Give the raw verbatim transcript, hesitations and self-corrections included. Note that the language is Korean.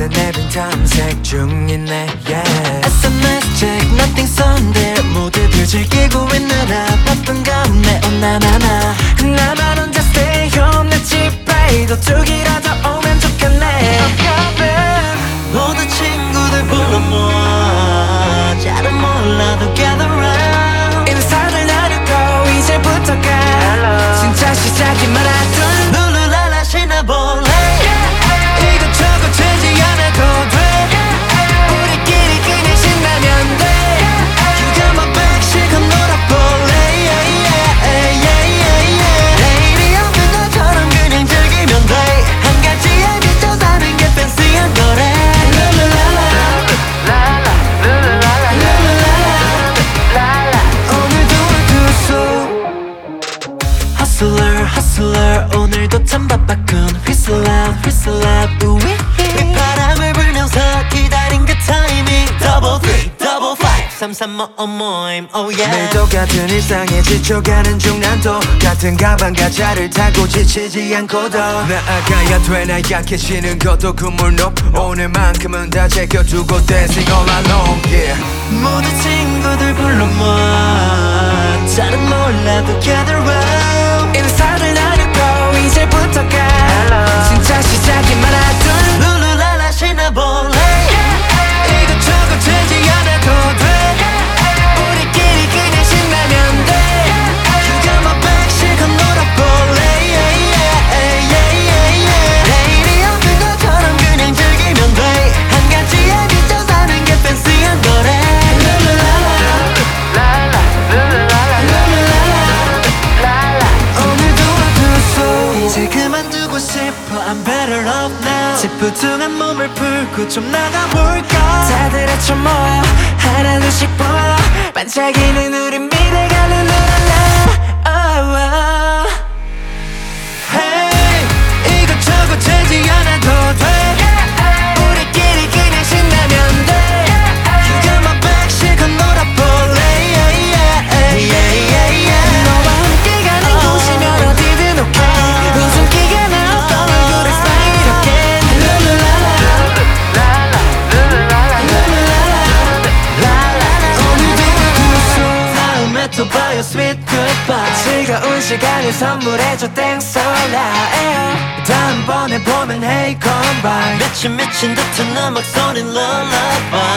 내 내빈 탐색 중이네 yeah. 에스엔에스 check nothing Sunday 모두들 즐기고 있느라 바쁜 가운데 oh 나나나 나만 혼자 stay home 내 집에 도둑이라도 오면 좋겠네 모두 친구들 불러 모아 잘은 몰라도 gather round 인사를 나누고 이제부터가 진짜 시작이 많았던 룰루랄라 신나볼래 이것저것 되지 않아도 돼 우리끼리 그냥 신나면 돼 You got my back 실컷 놀아볼래 내일이 없는 것처럼 그냥 즐기면 돼 한 가지에 미쳐 사는 게 팬시한 거래 오늘도 두수 Hustler hustler 오늘도 참 바빴군 Whistle out whistle out 우위 바람을 불면서 기다린 그 타이밍 Double three double five 삼삼오 모임 oh yeah 매일 똑같은 일상에 지쳐가는 중 난 똑같은 가방 가자를 타고 지치지 않고도 나아가야 돼 나 약해지는 것도 그물 높 오늘만큼은 다 제껴두고 dancing all alone yeah. 모두 친구들 불러 모아 잘은 몰라도 gather round 인사를 나누고 이제부터가 진짜 시작이 많았던 룰루랄라 신나볼래 이것저것 되지 않아도 돼 우리끼리 그냥 신나면 돼 You got my back 실컷 놀아볼래 내일이 없는 것처럼 그냥 즐기면 돼 한 가지에 미쳐 사는 게 팬시한 거래 오늘도 두수 이제 그만두고 싶어 I'm better off now 찌뿌둥한 몸을 풀고 좀 나가볼까 다들 합쳐 모여 하나둘씩 보여 반짝이는 우리 미래가 룰루랄라 oh, oh. Hey 이것저것 되지 않아도 돼 우리끼리 그냥 신나면 돼 You got my back 실컷 놀아볼래 너와 함께 가는 곳이면 어디든 okay 웃음기가 나왔던 얼굴에 smile again 오늘도 두수 다음에 또 봐요 sweet goodbye 즐거운 시간을 선물해줘 thanks so loud 다음번에 보면 hey come by 미친 미친 듯한 음악 소린 lullaby